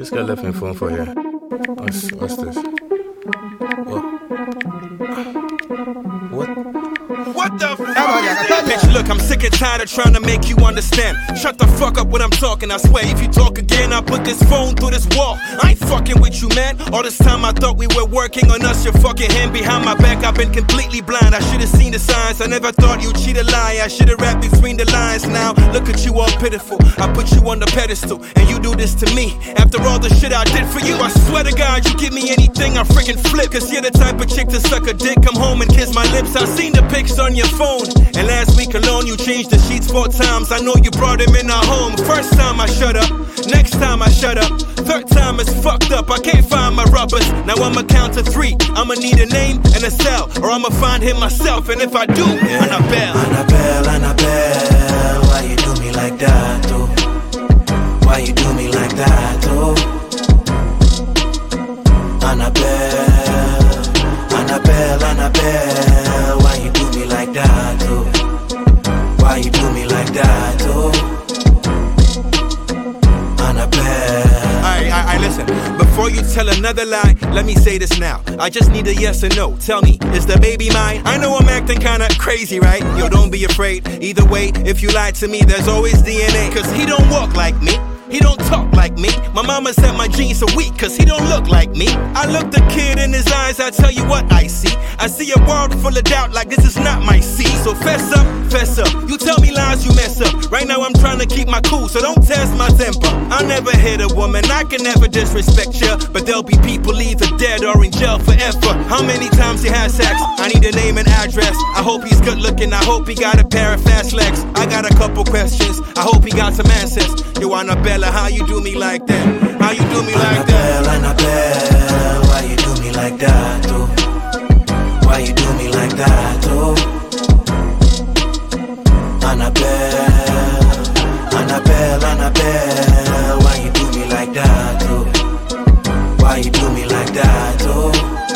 This guy left me a phone for you. What's this? What the fuck? Bitch, look, I'm sick and tired of trying to make you understand. Shut the fuck up when I'm talking, I swear. If you talk again, I'll put this phone through this wall. I ain't fucking with you, man. All this time I thought we were working on us. Your fucking hand behind my back, I've been completely blind. I should've seen the signs. I never thought you'd cheat a lie. I should've rapped between the lines. Now, look at you all pitiful. I put you on the pedestal, and you do this to me. After all the shit I did for you, I swear to God, you give me anything, I freaking flip. Cause you're the type of chick to suck a dick, come home and kiss my lips. I seen the pics on your phone, and last week alone you changed the sheets 4 times. I know you brought him in our home. First time I shut up, next time I shut up, third time it's fucked up. I can't find my rubbers. Now I'ma count to 3. I'ma need a name and a cell, or I'ma find him myself. And if I do, Annabelle, why you do me like that, oh? Why you do me like that, oh? Annabelle, why you do me like that, oh? Why you do me like that, oh? Annabelle. Alright, listen. Before you tell another lie, let me say this now. I just need a yes or no. Tell me, is the baby mine? I know I'm acting kinda crazy, right? Yo, don't be afraid. Either way, if you lie to me, there's always DNA. Cause he don't walk like me. He don't talk like me. My mama said my genes are weak, cause he don't look like me. I look the kid in his eyes, I tell you what I see. I see a world full of doubt, like this is not my seed. So fess up. You tell me lies, you mess up. Right now I'm trying to keep my cool, so don't test my temper. I'll never hit a woman, I can never disrespect you. But there'll be people either dead or in jail forever. How many times he had sex? I need a name and address. I hope he's good looking, I hope he got a pair of fast legs. I got a couple questions, I hope he got some answers. You Annabella, how you do me like that? How you do me like that? Annabelle, why you do me like that, oh? Why you do me like that, oh? Annabelle, why you do me like that, oh? Why you do me like that, oh?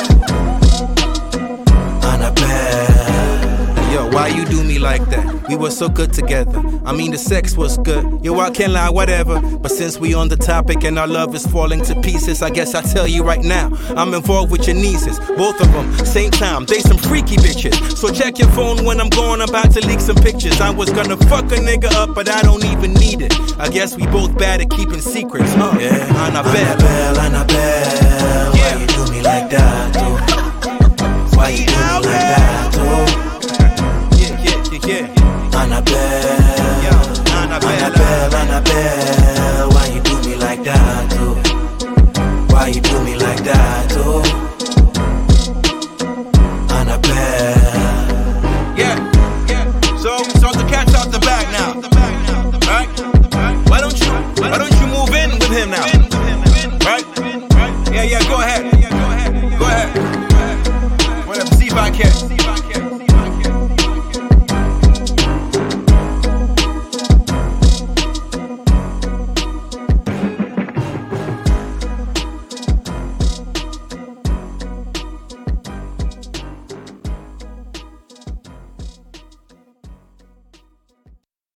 Annabelle. Yo, why you do me like that? We were so good together. I mean, the sex was good. Yo, I can't lie, whatever. But since we on the topic and our love is falling to pieces, I guess I tell you right now, I'm involved with your nieces. Both of them, same time. They some freaky bitches. So check your phone when I'm going, about to leak some pictures. I was gonna fuck a nigga up, but I don't even need it. I guess we both bad at keeping secrets. Yeah. Annabelle, yeah. Why you do me like that, oh? Why you do me like that, oh? Yeah. Annabelle,